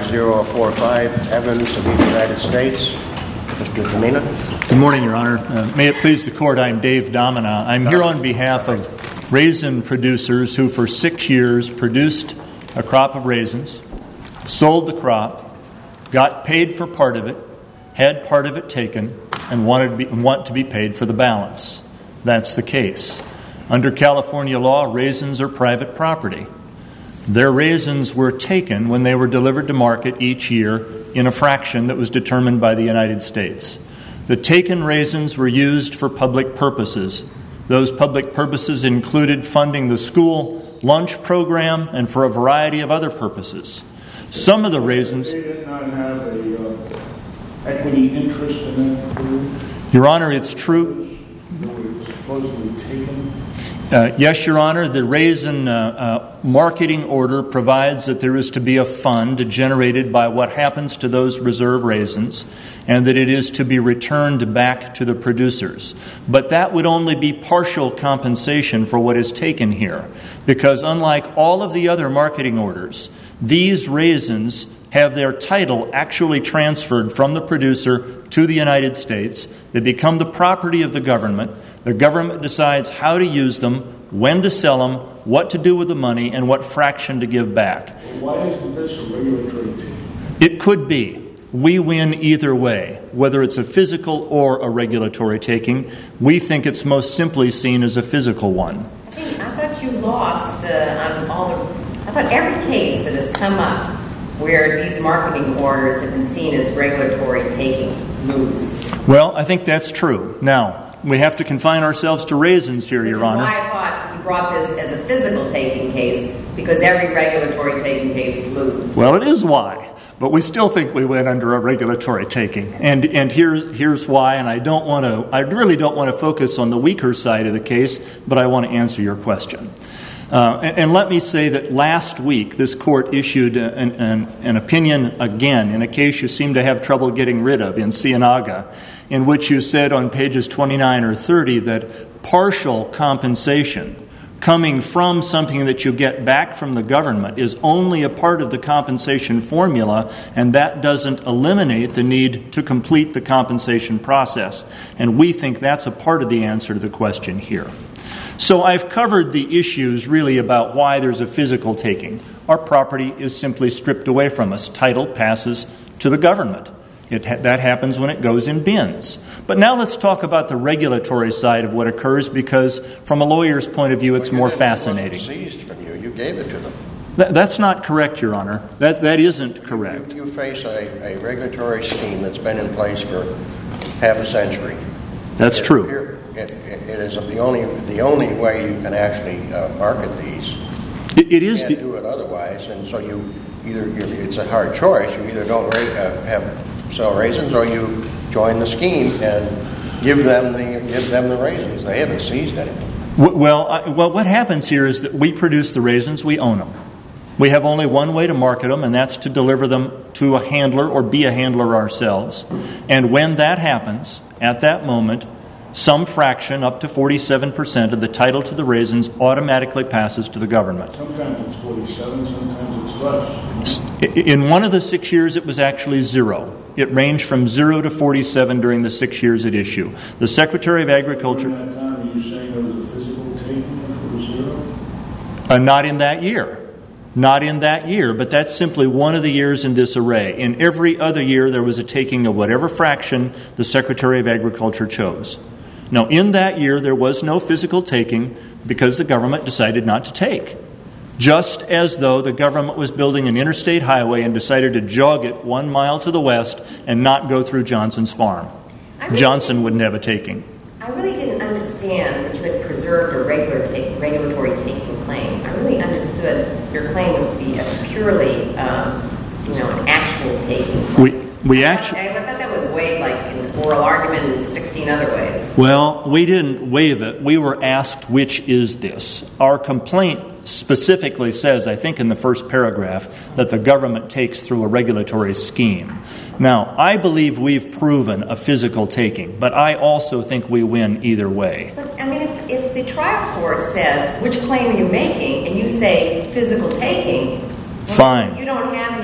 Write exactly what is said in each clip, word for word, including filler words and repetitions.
zero four five, Evans of the United States. Mister Domina. Good morning, Your Honor. Uh, may it please the Court, I'm Dave Domina. I'm here on behalf of raisin producers who for six years produced a crop of raisins, sold the crop, got paid for part of it, had part of it taken, and wanted to be, want to be paid for the balance. That's the case. Under California law, raisins are private property. Their raisins were taken when they were delivered to market each year in a fraction that was determined by the United States. The taken raisins were used for public purposes. Those public purposes included funding the school lunch program and for a variety of other purposes. Some of the raisins... They did not have a uh, equity interest in that? Your Honor, it's true. They were supposedly taken? Uh, yes, Your Honor, the raisin uh, uh, marketing order provides that there is to be a fund generated by what happens to those reserve raisins and that it is to be returned back to the producers. But that would only be partial compensation for what is taken here, because unlike all of the other marketing orders, these raisins have their title actually transferred from the producer to the United States. They become the property of the government. The government decides how to use them, when to sell them, what to do with the money, and what fraction to give back. Why isn't this a regulatory taking? It could be. We win either way, whether it's a physical or a regulatory taking. We think it's most simply seen as a physical one. I think I thought you lost uh, on all the. I thought every case that has come up where these marketing orders have been seen as regulatory taking lose. Well, I think that's true. Now, we have to confine ourselves to raisins here, Which Your is Honor. why I thought you brought this as a physical taking case, because every regulatory taking case loses. Well, it is why. But we still think we win under a regulatory taking. And and here's here's why, and I don't want to I really don't want to focus on the weaker side of the case, but I want to answer your question. Uh, and, and let me say that last week this court issued an, an, an opinion again in a case you seem to have trouble getting rid of in Cienaga, in which you said on pages twenty-nine or thirty that partial compensation coming from something that you get back from the government is only a part of the compensation formula, and that doesn't eliminate the need to complete the compensation process. And we think that's a part of the answer to the question here. So I've covered the issues really about why there's a physical taking. Our property is simply stripped away from us. Title passes to the government. It ha- that happens when it goes in bins. But now let's talk about the regulatory side of what occurs, because from a lawyer's point of view, it's well, more didn't, fascinating. It wasn't seized from you. You gave it to them. Th- that's not correct, Your Honor. That that isn't correct. You, you face a, a regulatory scheme that's been in place for half a century. That's it, true. It, it, it is the only the only way you can actually uh, market these. It, it is. You can't the, do it otherwise, and so you either it's a hard choice. You either don't ra- uh, have sell raisins, or you join the scheme and give them the give them the raisins. They haven't seized anything. Well, I, well, what happens here is that we produce the raisins, we own them. We have only one way to market them, and that's to deliver them to a handler or be a handler ourselves. And when that happens, at that moment, some fraction, up to forty-seven percent of the title to the raisins automatically passes to the government. Sometimes it's forty-seven, sometimes it's less. In one of the six years, it was actually zero. It ranged from zero to forty-seven during the six years at issue. The Secretary of Agriculture... During that time, are you saying there was a physical taking if it was zero? Uh, not in that year. Not in that year, but that's simply one of the years in this array. In every other year, there was a taking of whatever fraction the Secretary of Agriculture chose. Now, in that year, there was no physical taking because the government decided not to take. Just as though the government was building an interstate highway and decided to jog it one mile to the west and not go through Johnson's farm. Really Johnson wouldn't have a taking. I really didn't understand that you had preserved a regular take, regulatory taking claim. I really understood your claim was to be a purely, um, you know, an actual taking claim. We we actually. I, I thought that was waived like in oral argument in sixteen other ways. Well, we didn't waive it. We were asked, which is this? Our complaint specifically says, I think in the first paragraph, that the government takes through a regulatory scheme. Now, I believe we've proven a physical taking, but I also think we win either way. But, I mean, if, if the trial court says, which claim are you making, and you say physical taking, well, Fine. you don't have any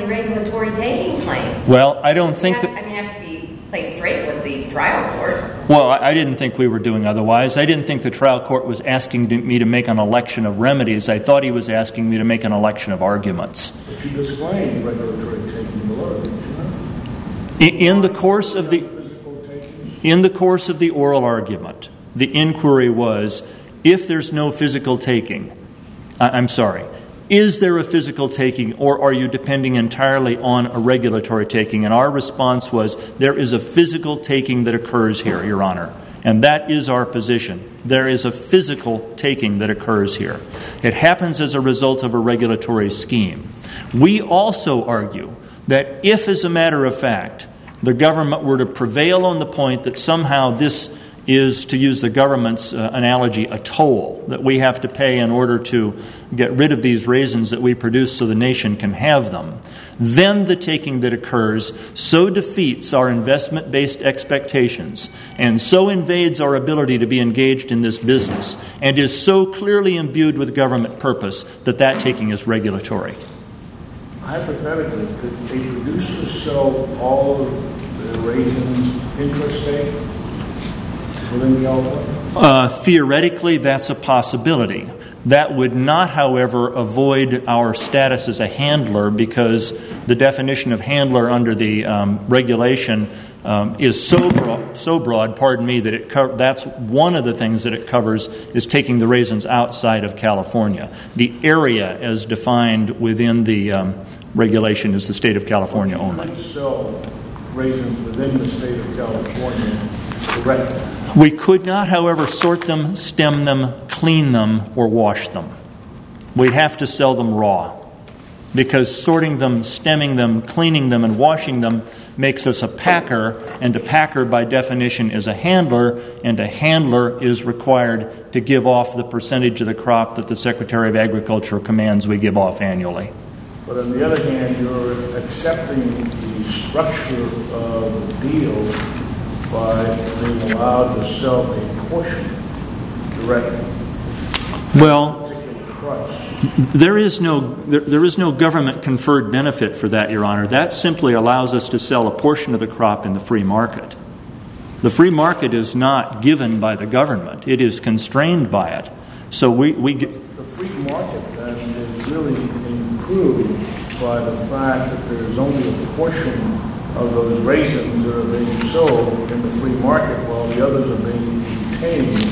the regulatory taking claim. Well, I don't think You have- that... I mean, you have to be play straight with the trial court. Well, I I didn't think we were doing otherwise. I didn't think the trial court was asking to- me to make an election of remedies. I thought he was asking me to make an election of arguments. But you disclaimed regulatory taking below, didn't you not? In, in the course of the Physical taking? in the course of the oral argument, the inquiry was, if there's no physical taking, I, I'm sorry, is there a physical taking, or are you depending entirely on a regulatory taking? And our response was, there is a physical taking that occurs here, Your Honor. And that is our position. There is a physical taking that occurs here. It happens as a result of a regulatory scheme. We also argue that if, as a matter of fact, the government were to prevail on the point that somehow this is, to use the government's uh, analogy, a toll that we have to pay in order to get rid of these raisins that we produce so the nation can have them, then the taking that occurs so defeats our investment-based expectations and so invades our ability to be engaged in this business and is so clearly imbued with government purpose that that taking is regulatory. Hypothetically, could a producer sell all of the raisins intrastate within California? Uh, theoretically, that's a possibility. That would not, however, avoid our status as a handler, because the definition of handler under the um, regulation um, is so broad, so broad, pardon me, that it co- that's one of the things that it covers is taking the raisins outside of California. The area as defined within the um, regulation is the state of California only. Could sell raisins within the state of California directly? We could not, however, sort them, stem them, clean them, or wash them. We'd have to sell them raw, because sorting them, stemming them, cleaning them, and washing them makes us a packer, and a packer by definition is a handler, and a handler is required to give off the percentage of the crop that the Secretary of Agriculture commands we give off annually. But on the other hand, you're accepting the structure of the deal by being allowed to sell a portion directly. Well, Particular price. There is no there, there is no government conferred benefit for that, Your Honor. That simply allows us to sell a portion of the crop in the free market. The free market is not given by the government. It is constrained by it. So we, we get... The free market then is really improved by the fact that there's only a portion of those raisins that are being sold in the free market while the others are being retained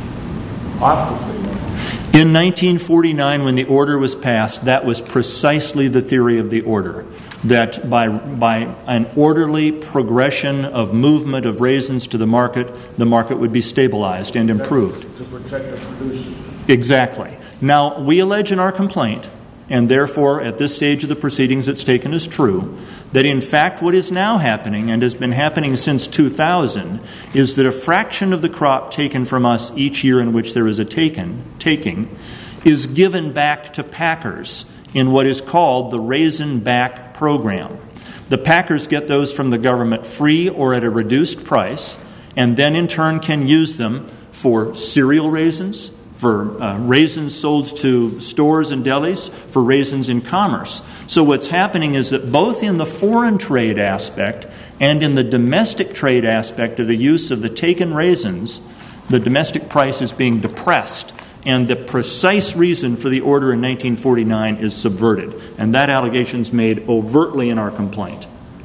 off the free market. In nineteen forty-nine, when the order was passed, that was precisely the theory of the order, that by, by an orderly progression of movement of raisins to the market, the market would be stabilized and improved. To protect the producers. Exactly. Now, we allege in our complaint, and therefore at this stage of the proceedings it's taken as true, that in fact what is now happening, and has been happening since two thousand, is that a fraction of the crop taken from us each year in which there is a taken, taking is given back to packers in what is called the Raisin Back Program. The packers get those from the government free or at a reduced price, and then in turn can use them for cereal raisins, for uh, raisins sold to stores and delis, for raisins in commerce. So what's happening is that both in the foreign trade aspect and in the domestic trade aspect of the use of the taken raisins, the domestic price is being depressed, and the precise reason for the order in nineteen forty-nine is subverted. And that allegation is made overtly in our complaint.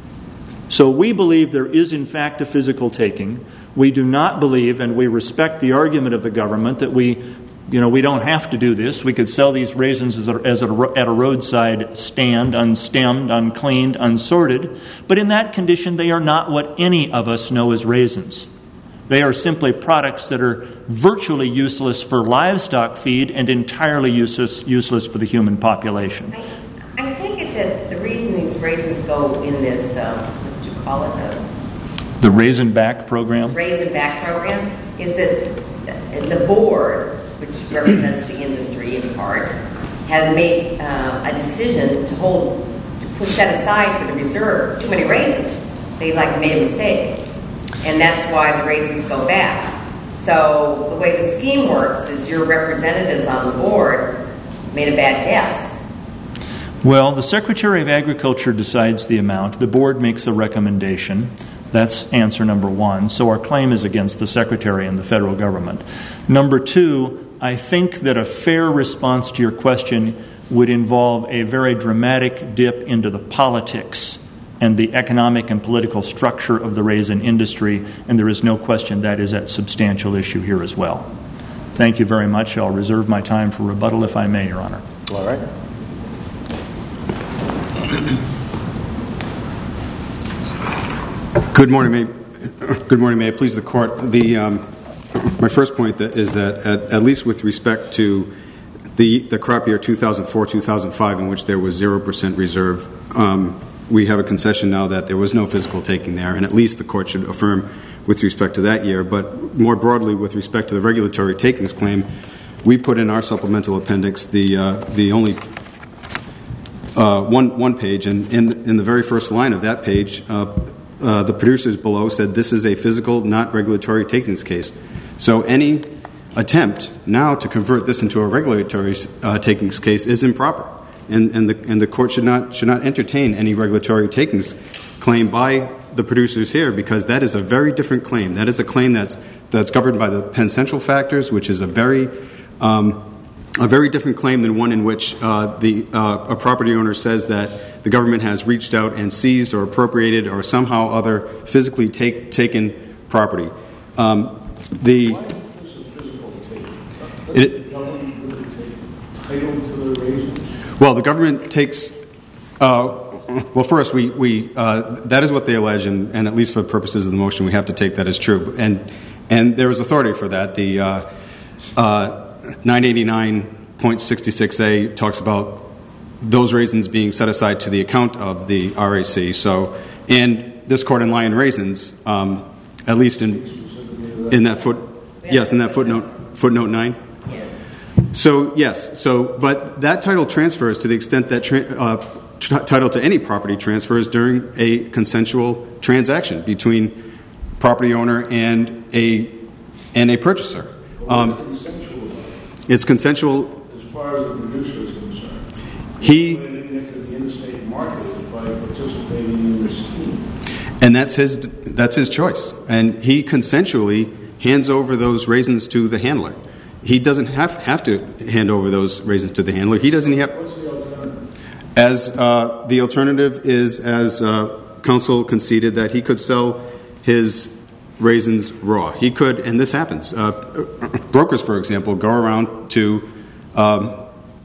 So we believe there is in fact a physical taking. We do not believe, and we respect the argument of the government, that we, you know, we don't have to do this. We could sell these raisins as, a, as a, at a roadside stand, unstemmed, uncleaned, unsorted. But in that condition, they are not what any of us know as raisins. They are simply products that are virtually useless for livestock feed and entirely useless, useless for the human population. I, I take it that the reason these raisins go in this, um, what did you call it, the The Raisin Back Program? Raisin Back Program, is that the board, which represents the industry in part, has made uh, a decision to hold, to put set aside for the reserve too many raisins. They like made a mistake. And that's why the raisins go back. So the way the scheme works is your representatives on the board made a bad guess. Well, the Secretary of Agriculture decides the amount. The board makes a recommendation. That's answer number one. So our claim is against the Secretary and the federal government. Number two, I think that a fair response to your question would involve a very dramatic dip into the politics and the economic and political structure of the raisin industry, and there is no question that is a substantial issue here as well. Thank you very much. I'll reserve my time for rebuttal if I may, Your Honor. All right. Good morning, may, good morning, may it please the court. The um, my first point that is that at, at least with respect to the the crop year two thousand four two thousand five, in which there was zero percent reserve, um, we have a concession now that there was no physical taking there, and at least the court should affirm with respect to that year. But more broadly, with respect to the regulatory takings claim, we put in our supplemental appendix the uh, the only uh, one one page, and in in the very first line of that page. Uh, Uh, the producers below said this is a physical, not regulatory takings case. So any attempt now to convert this into a regulatory uh, takings case is improper, and, and the and the court should not should not entertain any regulatory takings claim by the producers here, because that is a very different claim. That is a claim that's that's governed by the Penn Central factors, which is a very um, a very different claim than one in which uh, the uh, a property owner says that the government has reached out and seized or appropriated or somehow other physically take, taken property. Um, the Why is this a physical take? Does it, the government really take title to the raisins? Well, the government takes. Uh, well, first, we we uh, that is what they allege, and, and at least for purposes of the motion, we have to take that as true. And and there is authority for that. The uh, uh, nine eighty-nine point six six A talks about those raisins being set aside to the account of the R A C. So, and this court in Lion Raisins, um, at least in in that foot, yes, in that footnote, footnote nine. So yes, so but that title transfers to the extent that tra- uh, t- title to any property transfers during a consensual transaction between property owner and a and a purchaser. Um, Consensual, it's consensual as far as the producer is concerned. He Into the interstate market by participating in the scheme. and that's his that's his choice, and he consensually hands over those raisins to the handler. He doesn't have have to hand over those raisins to the handler. He doesn't have. What's the alternative? As uh, the alternative is, as uh, counsel conceded, that he could sell his raisins raw. He could, and this happens. Uh, brokers, for example, go around to um,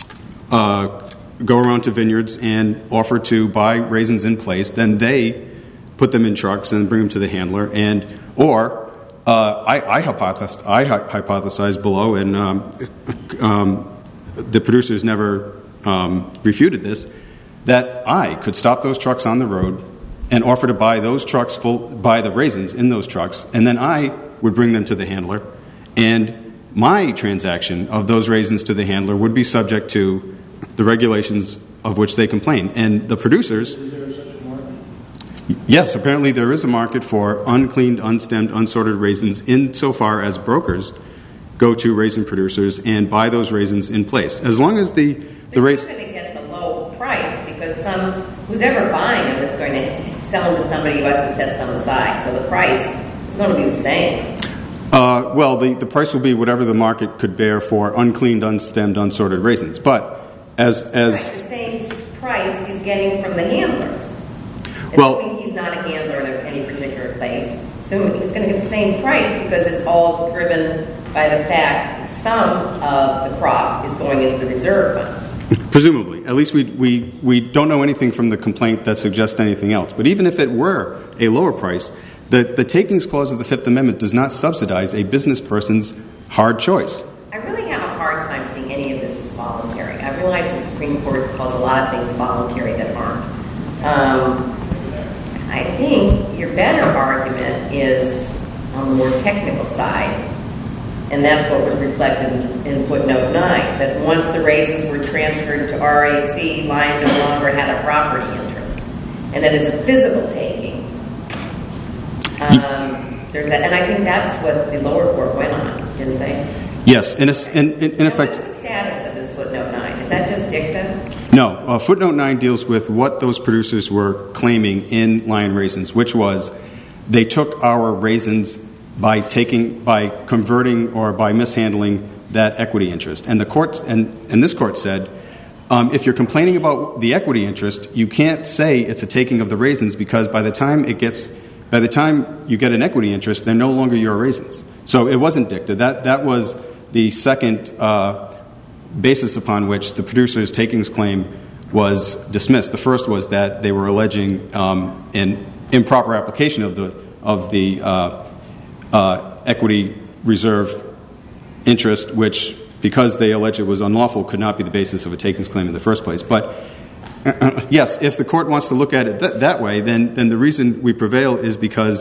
uh, go around to vineyards and offer to buy raisins in place. Then they put them in trucks and bring them to the handler. And or uh, I, I, hypothesize, I hypothesize below, and um, um, the producers never um, refuted this, that I could stop those trucks on the road and offer to buy those trucks full, buy the raisins in those trucks, and then I would bring them to the handler, and my transaction of those raisins to the handler would be subject to the regulations of which they complain. And the producers... Is there such a market? Yes, apparently there is a market for uncleaned, unstemmed, unsorted raisins insofar as brokers go to raisin producers and buy those raisins in place. As long as the... the They're rais- not going to get the low price because some who's ever buying them is going to sell them to somebody who has to set some aside. So the price is going to be the same. Uh, well, the, the price will be whatever the market could bear for uncleaned, unstemmed, unsorted raisins. But as... as Right, the same price he's getting from the handlers. Well- Assuming he's not a handler in any particular place. Assuming he's going to get the same price because it's all driven by the fact that some of the crop is going into the reserve fund. Presumably. At least we, we, we don't know anything from the complaint that suggests anything else. But even if it were a lower price, the, the takings clause of the Fifth Amendment does not subsidize a business person's hard choice. I really have a hard time seeing any of this as voluntary. I realize the Supreme Court calls a lot of things voluntary that aren't. Um, I think your better argument is on the more technical side, and that's what was reflected in footnote nine, that once the raisins were transferred to R A C, Lion no longer had a property interest, and that it's a physical taking. Um, there's that, and I think that's what the lower court went on, didn't they? Yes, in, a, in, in, in And effect... what's the status of this footnote nine? Is that just dicta? No. Uh, footnote nine deals with what those producers were claiming in Lion Raisins, which was they took our raisins by taking, by converting or by mishandling that equity interest. And the court, and, and this court said, um, if you're complaining about the equity interest, you can't say it's a taking of the raisins because by the time it gets, by the time you get an equity interest, they're no longer your raisins. So it wasn't dicta. That that was the second uh, basis upon which the producer's takings claim was dismissed. The first was that they were alleging um, an improper application of the of the uh, uh, equity reserve interest, which, because they allege it was unlawful, could not be the basis of a takings claim in the first place. But uh, yes, if the court wants to look at it th- that way, then then the reason we prevail is because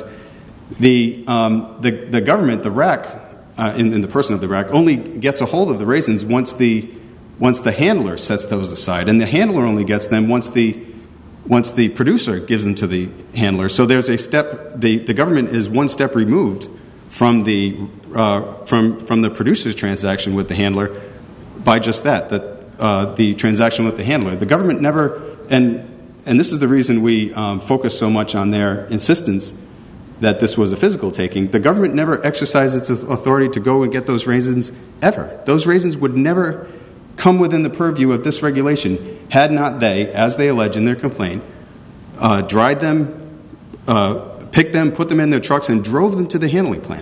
the um, the, the government, the R A C, uh, in, in the person of the R A C, only gets a hold of the raisins once the once the handler sets those aside, and the handler only gets them once the once the producer gives them to the handler. So there's a step. The, the government is one step removed from the uh, from from the producer's transaction with the handler by just that, that uh, the transaction with the handler. The government never, and and this is the reason we um, focus so much on their insistence that this was a physical taking. The government never exercised its authority to go and get those raisins ever. Those raisins would never come within the purview of this regulation had not they, as they allege in their complaint, uh, dried them, uh, picked them, put them in their trucks, and drove them to the handling plant.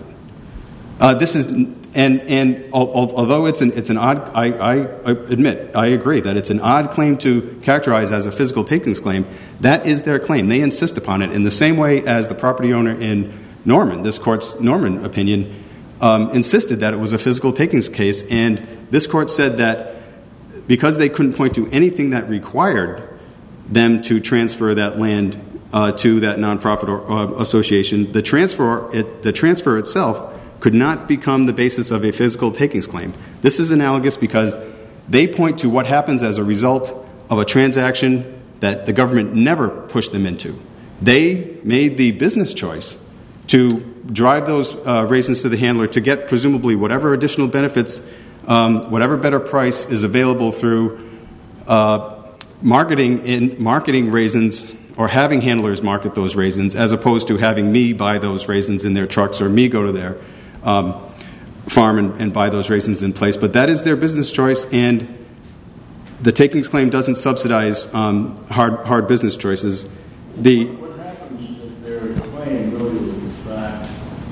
Uh, this is, and and although it's an it's an odd, I, I admit, I agree that it's an odd claim to characterize as a physical takings claim. That is their claim. They insist upon it in the same way as the property owner in Norman, this court's Norman opinion, um, insisted that it was a physical takings case, and this court said that because they couldn't point to anything that required them to transfer that land uh, to that nonprofit or, uh, association, the transfer, it, the transfer itself could not become the basis of a physical takings claim. This is analogous because they point to what happens as a result of a transaction that the government never pushed them into. They made the business choice to drive those uh, raisins to the handler to get presumably whatever additional benefits, um, whatever better price is available through uh, marketing in marketing raisins or having handlers market those raisins, as opposed to having me buy those raisins in their trucks or me go to their um, farm and, and buy those raisins in place. But that is their business choice, and the takings claim doesn't subsidize um, hard hard business choices. The what happens if their claim really is in fact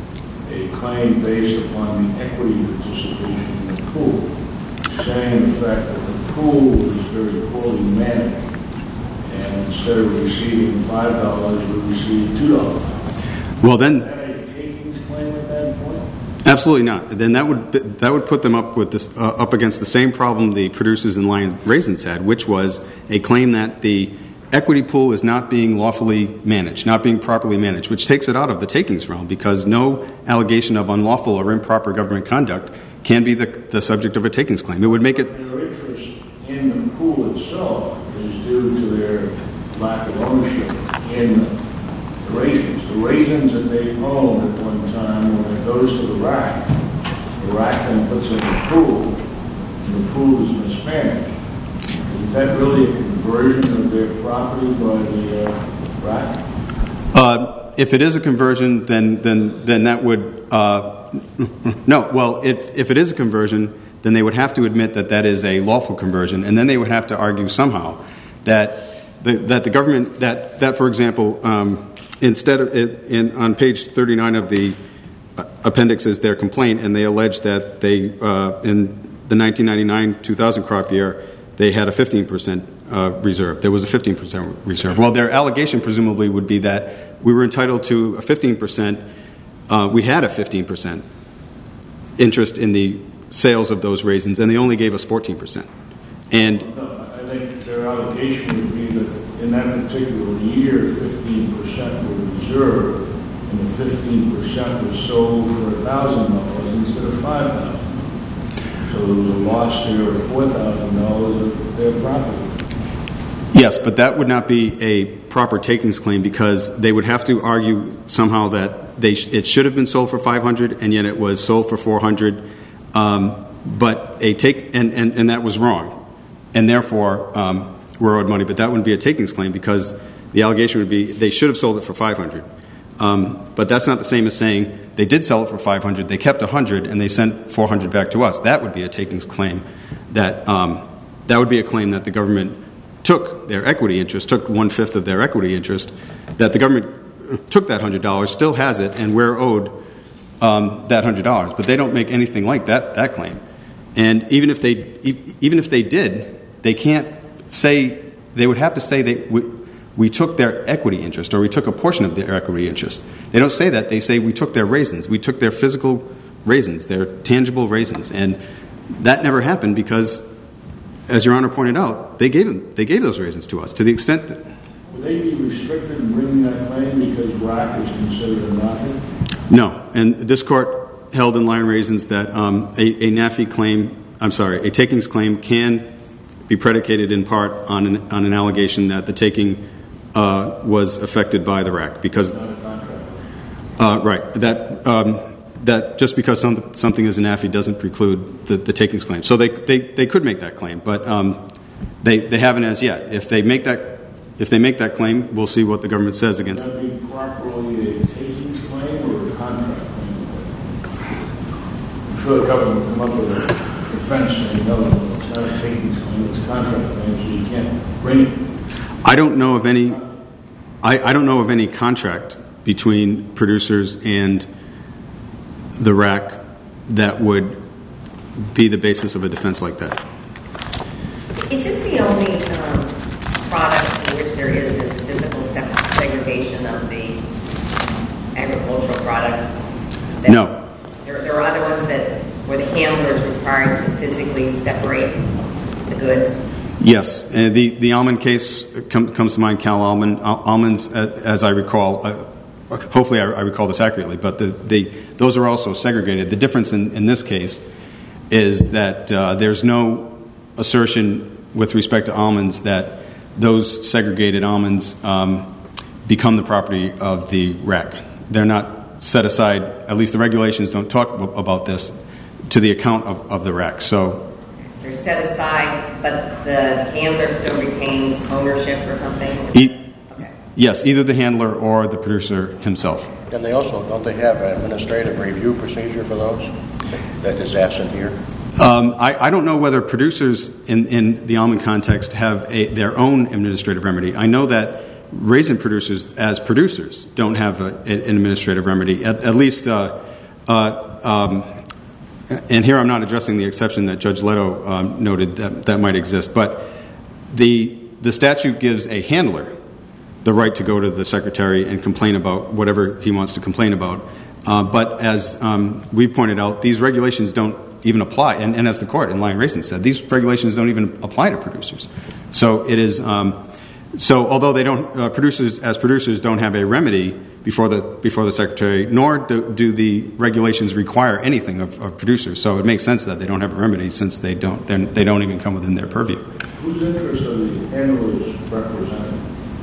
a claim based upon the equity participation in the pool, saying the fact that the pool is very poorly managed, and instead of receiving five dollars, we receive two dollars? Well, then, is that a takings claim at that point? Absolutely not. Then that would that would put them up with this uh, up against the same problem the producers in Lion Raisins had, which was a claim that the equity pool is not being lawfully managed, not being properly managed, which takes it out of the takings realm because no allegation of unlawful or improper government conduct can be the, the subject of a takings claim. It would make it. Their interest in the pool itself is due to their lack of ownership in the raisins. The raisins that they own at one time, when it goes to the rack, the rack then puts it in the pool, and the pool is mismanaged. Is that really a conversion of their property by the uh, rack? Uh, if it is a conversion, then then then that would uh, no. Well, if if it is a conversion, then they would have to admit that that is a lawful conversion, and then they would have to argue somehow that the, that the government that that for example, um, instead of it, in on page thirty-nine of the appendix is their complaint, and they allege that they uh, in the nineteen ninety-nine two thousand crop year they had a fifteen percent uh, reserve. There was a fifteen percent reserve. Well, their allegation presumably would be that we were entitled to a fifteen percent. Uh, we had a fifteen percent interest in the sales of those raisins, and they only gave us fourteen percent. And no, I think their allegation would be that in that particular year, fifteen percent were reserved, and the fifteen percent was sold for one thousand dollars instead of five thousand dollars. So there was a loss there of four thousand dollars of their property. Yes, but that would not be a proper takings claim because they would have to argue somehow that they sh- it should have been sold for five hundred dollars and yet it was sold for four hundred dollars. Um, but a take and, and, and that was wrong, and therefore um, were owed money, but that wouldn't be a takings claim because the allegation would be they should have sold it for five hundred dollars. Um, but that's not the same as saying they did sell it for five hundred dollars, they kept one hundred dollars, and they sent four hundred dollars back to us. That would be a takings claim. That um, that would be a claim that the government took their equity interest, took one-fifth of their equity interest, that the government took that one hundred dollars, still has it, and we're owed um, that one hundred dollars. But they don't make anything like that that claim. And even if they even if they did, they can't say, they would have to say they, we, we took their equity interest or we took a portion of their equity interest. They don't say that. They say we took their raisins. We took their physical raisins, their tangible raisins. And that never happened because, as Your Honor pointed out, they gave them, they gave those raisins to us to the extent that... Would they be restricted in bringing that claim because R A C is considered a NAFI? No. And this court held in Lion Raisins that um, a, a NAFI claim, I'm sorry, a takings claim can be predicated in part on an, on an allegation that the taking uh, was affected by the R A C because... Not a contract. Uh, right. That... Um, that just because some, something is a NAFI doesn't preclude the, the takings claim. So they, they, they could make that claim, but um, they, they haven't as yet. If they make that if they make that claim, we'll see what the government says against it. Would that be properly a takings claim or a contract claim? I'm sure the government will come up with a defense saying, no, it's not a takings claim, it's a contract claim, so you can't bring it. I don't know of any I, I don't know of any contract between producers and the R A C that would be the basis of a defense like that. Is this the only um, product for which there is this physical se- segregation of the agricultural product? That No. There, there are other ones that where the handler is required to physically separate the goods? Yes. Uh, the, the almond case com- comes to mind, Cal Almond. Al- almonds, uh, as I recall, uh, hopefully I, I recall this accurately, but the, the, those are also segregated. The difference in, in this case is that uh, there's no assertion with respect to almonds that those segregated almonds um, become the property of the R A C. They're not set aside, at least the regulations don't talk about this, to the account of, of the R A C. So they're set aside, but the handler still retains ownership or something? E- Yes, either the handler or the producer himself. And they also, don't they have an administrative review procedure for those that is absent here? Um, I, I don't know whether producers in, in the almond context have a, their own administrative remedy. I know that raisin producers, as producers, don't have a, an administrative remedy, at, at least, uh, uh, um, and here I'm not addressing the exception that Judge Leto um, noted that, that might exist, but the the statute gives a handler the right to go to the secretary and complain about whatever he wants to complain about. Uh, but as um, we've pointed out, these regulations don't even apply. And, and as the court in Lion Racing said, these regulations don't even apply to producers. So it is. Um, so although they don't, uh, producers as producers don't have a remedy before the before the secretary, nor do, do the regulations require anything of, of producers. So it makes sense that they don't have a remedy since they don't they don't even come within their purview. Whose interests are the handlers representing?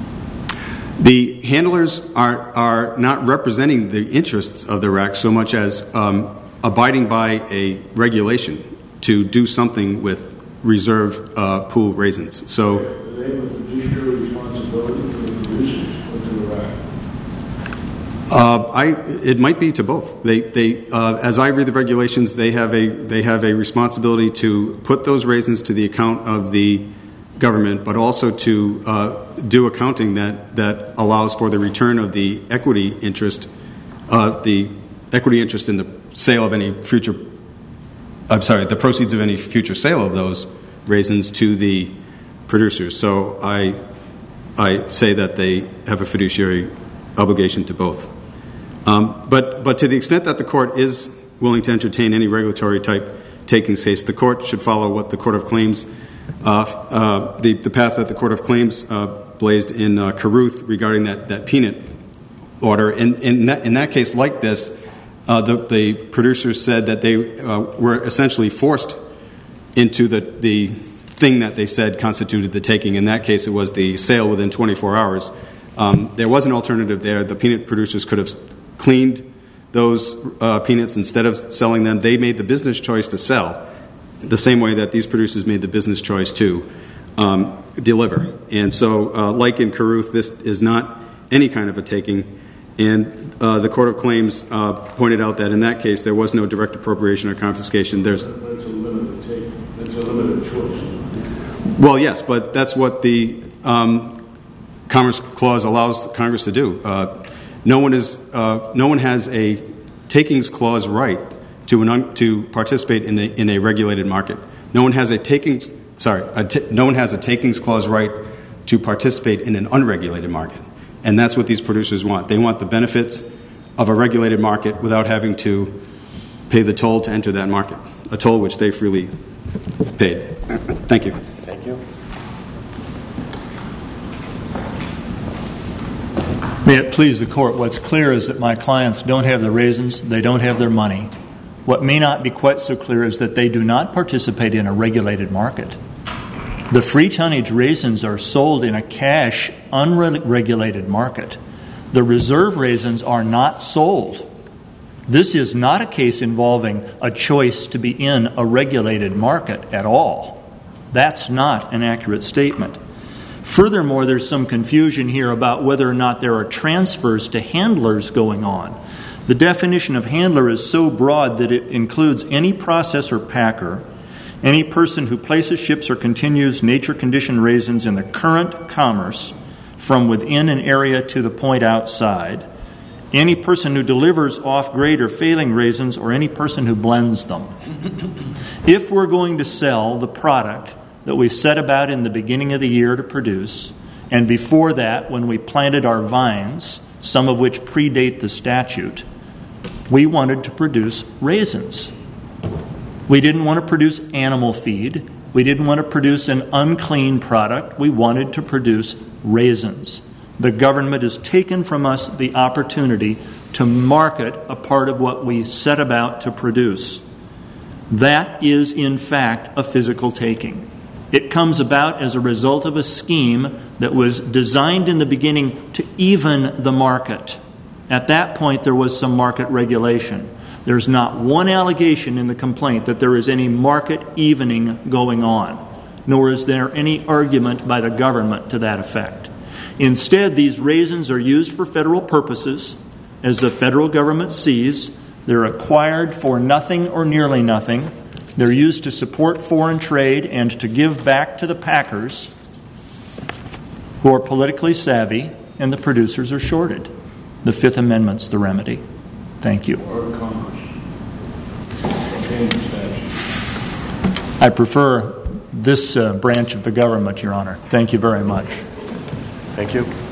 The handlers are are not representing the interests of the R A C so much as um, abiding by a regulation to do something with reserve uh, pool raisins. So, do they have a fiduciary responsibility to the producers or to the R A C? uh, I it might be to both. They they uh, as I read the regulations, they have a they have a responsibility to put those raisins to the account of the government, but also to uh, do accounting that, that allows for the return of the equity interest, uh, the equity interest in the sale of any future, I'm sorry, the proceeds of any future sale of those raisins to the producers. So I, I say that they have a fiduciary obligation to both. Um, but, but to the extent that the court is willing to entertain any regulatory type takings case, the court should follow what the Court of Claims Uh, uh, the, the path that the Court of Claims uh, blazed in uh, Carruth regarding that, that peanut order. And in that, in that case, like this, uh, the, the producers said that they uh, were essentially forced into the, the thing that they said constituted the taking. In that case, it was the sale within twenty-four hours. Um, there was an alternative there. The peanut producers could have cleaned those uh, peanuts instead of selling them. They made the business choice to sell, the same way that these producers made the business choice too. um, deliver. And so, uh, like in Caruth, this is not any kind of a taking. And uh, the Court of Claims uh, pointed out that in that case, there was no direct appropriation or confiscation. There's That's a limited take. That's a limited choice. Well, yes, but that's what the um, Commerce Clause allows Congress to do. Uh, no one is, uh, no one has a takings clause right to an un- to participate in a, in a regulated market. No one has a takings sorry, a t- no one has a takings clause right to participate in an unregulated market, and that's what these producers want. They want the benefits of a regulated market without having to pay the toll to enter that market, a toll which they freely paid. Thank you. Thank you. May it please the Court, what's clear is that my clients don't have the raisins, they don't have their money. What may not be quite so clear is that they do not participate in a regulated market. The free tonnage raisins are sold in a cash, unregulated market. The reserve raisins are not sold. This is not a case involving a choice to be in a regulated market at all. That's not an accurate statement. Furthermore, there's some confusion here about whether or not there are transfers to handlers going on. The definition of handler is so broad that it includes any processor packer, any person who places, ships, or continues nature conditioned raisins in the current commerce from within an area to the point outside, any person who delivers off-grade or failing raisins, or any person who blends them. If we're going to sell the product that we set about in the beginning of the year to produce, and before that when we planted our vines, some of which predate the statute, we wanted to produce raisins. We didn't want to produce animal feed. We didn't want to produce an unclean product. We wanted to produce raisins. The government has taken from us the opportunity to market a part of what we set about to produce. That is, in fact, a physical taking. It comes about as a result of a scheme that was designed in the beginning to even the market. At that point, there was some market regulation. There's not one allegation in the complaint that there is any market evening going on, nor is there any argument by the government to that effect. Instead, these raisins are used for federal purposes. As the federal government sees, they're acquired for nothing or nearly nothing. They're used to support foreign trade and to give back to the packers who are politically savvy, and the producers are shorted. The Fifth Amendment's the remedy. Thank you. Or Congress. Change the statute. I prefer this uh, branch of the government, Your Honor. Thank you very much. Thank you.